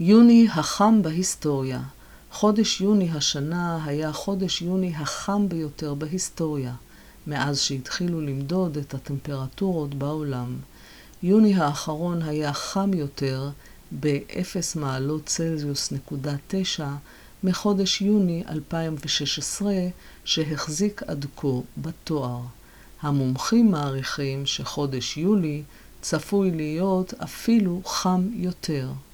יוני החם בהיסטוריה. חודש יוני השנה היה חודש יוני החם ביותר בהיסטוריה, מאז שהתחילו למדוד את הטמפרטורות בעולם. יוני האחרון היה חם יותר ב-0 מעלות צלזיוס נקודה 9 מחודש יוני 2016 שהחזיק עד כה בתואר. המומחים מעריכים שחודש יולי צפוי להיות אפילו חם יותר.